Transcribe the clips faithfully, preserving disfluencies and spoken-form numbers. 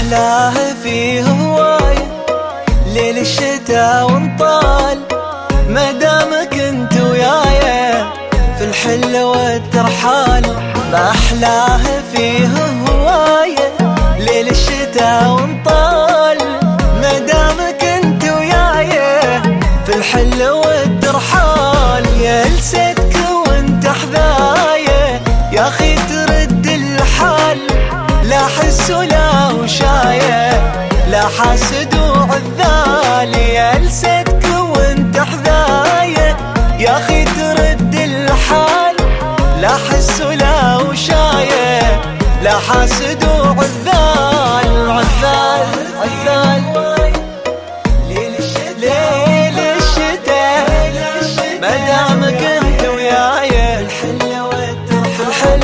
أحلاه فيه هواية ليل الشتاء وانطال، ما دامك انت ويايا في الحل والترحال. ما أحلاه فيه هواية ليل الشتاء وانطال، ما دامك انت ويايا في الحل والترحال. يا لسيتك وانت حذايا يا اخي ترد الحال، لا حس ولا وشاية لا حاسد وعذال. يا لسيتك وانت حذايا يا اخي ترد الحال، لا حس ولا وشاية لا حاسد وعذال. عذال عذال ليل الشتاء ما دامك انت ويايا الحل والترحال.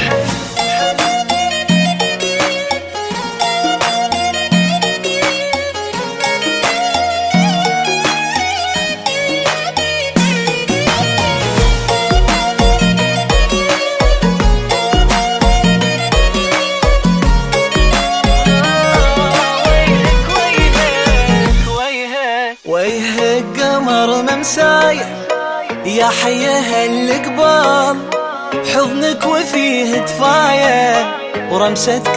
ويه قمر ممساية يا حيه القبال، حضنك وفيه دفاية ورمستك.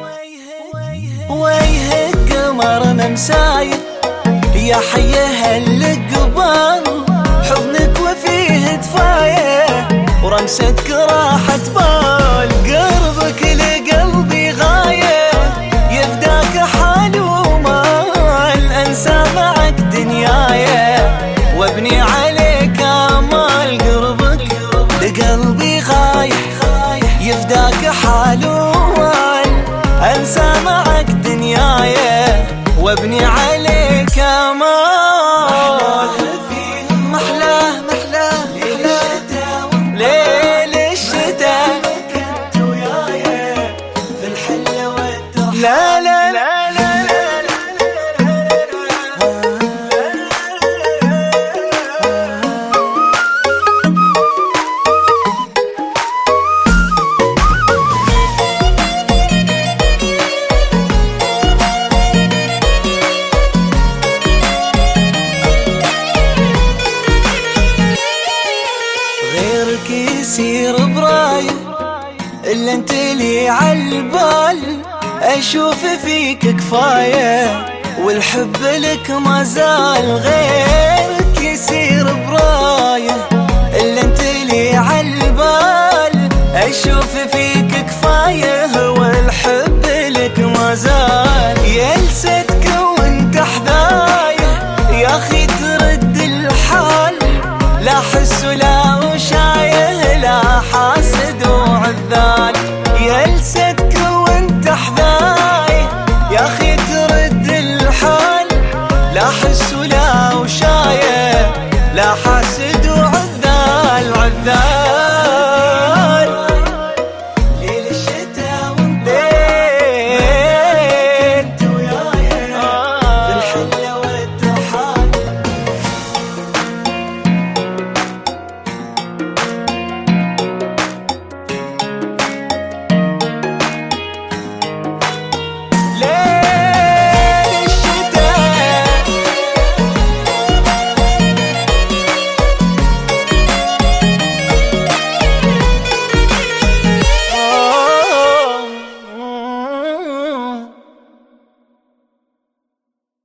ويه قمر ممساية يا حيه القبال، حضنك وفيه دفاية ورمستك راحة بال. قربك لقلبي غاية يفداك حال ومال، انسى معك دنيايا وابني عليك امال. قربك لقلبي غاية يفداك حال ومال، انسى معك دنيايا وابني عليك امال. محلاه محلاه ليل الشتاء كنت ويايا في الحل والترحال. لا لا لا غيرك يسير برايه إلا انت لي عالبال، اشوف فيك كفاية والحب لك ما زال. غيرك يسير برايه إلا انت لي عالبال، اشوف فيك كفاية والحب لك ما زال. يا لسيتك وانت حذايا يا اخي ترد الحال، لا حس ولا